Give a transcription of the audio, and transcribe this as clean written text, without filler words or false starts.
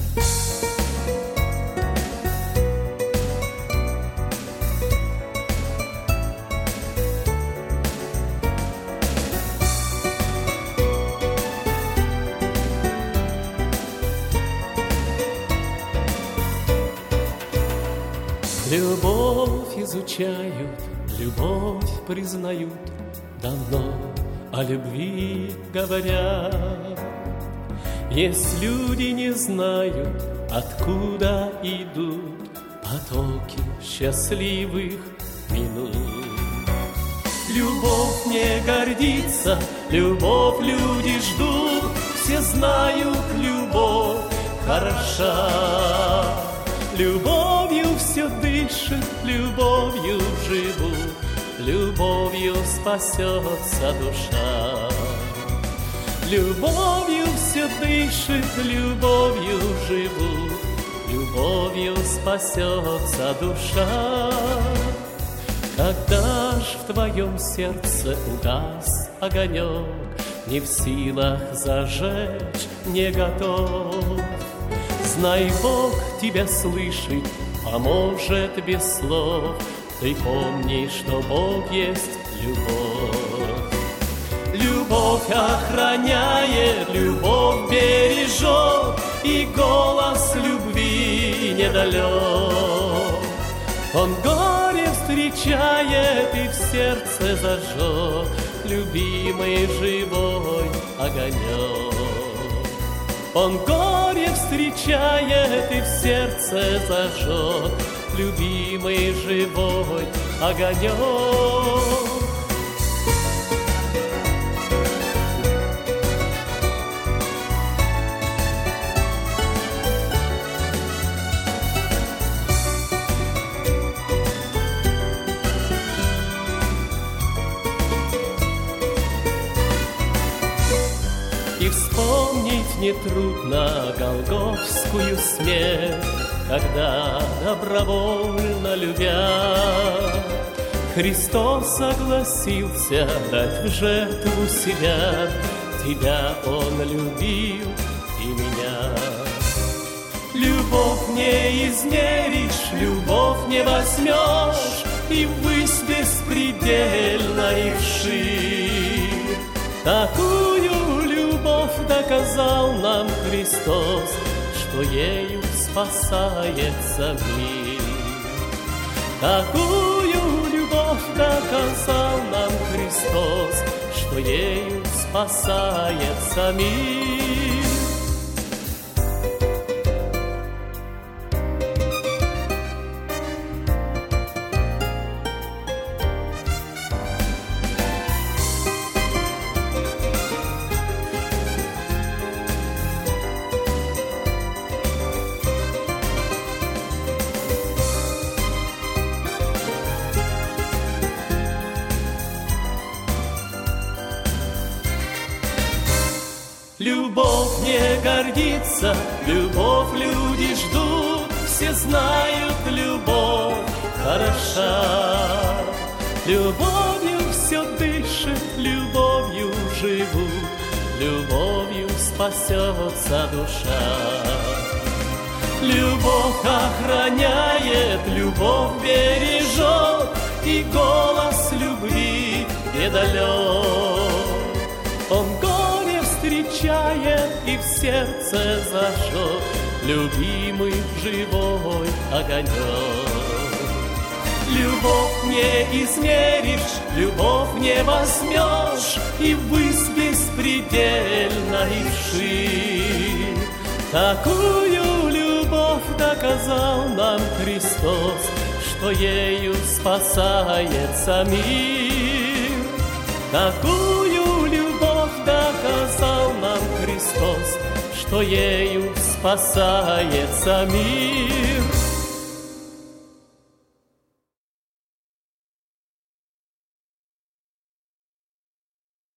Любовь изучают, любовь признают, давно о любви говорят. Есть люди не знают, откуда идут потоки счастливых минут. Любовь не гордится, любовь люди ждут, все знают, любовь хороша. Любовью все дышит, любовью живут, любовью спасется душа. Любовью все дышит, любовью живут, любовью спасется душа. Когда ж в твоем сердце угас огонек, не в силах зажечь, не готов, знай, Бог тебя слышит, поможет без слов. Ты помни, что Бог есть любовь. Любовь охраняет, любовь бережет, и голос любви недалек. Он горе встречает и в сердце зажжет любимый живой огонек. Он горе встречает и в сердце зажжет любимый живой огонек. И вспомнить нетрудно голгофскую смерть, когда добровольно любя, Христос согласился дать в жертву себя. Тебя Он любил и меня. Любовь не измеришь, любовь не возьмешь, и ввысь беспредельно и вширь. Такую любовь доказал нам Христос, что ею спасается мир. Такую любовь доказал нам Христос, что ею спасается мир. Любовь не гордится, любовь люди ждут, все знают, любовь хороша. Любовью все дышит, любовью живут, любовью спасется душа. Любовь охраняет, любовь бережет, и голос любви недалек. Он горе встречает и в сердце зажжет любимый живой огонек. Любовь не измеришь, любовь не возьмешь, и ввысь беспредельно и вширь. Такую любовь доказал нам Христос, что ею спасается мир. Такую любовь доказал нам Христос, что ею спасается мир.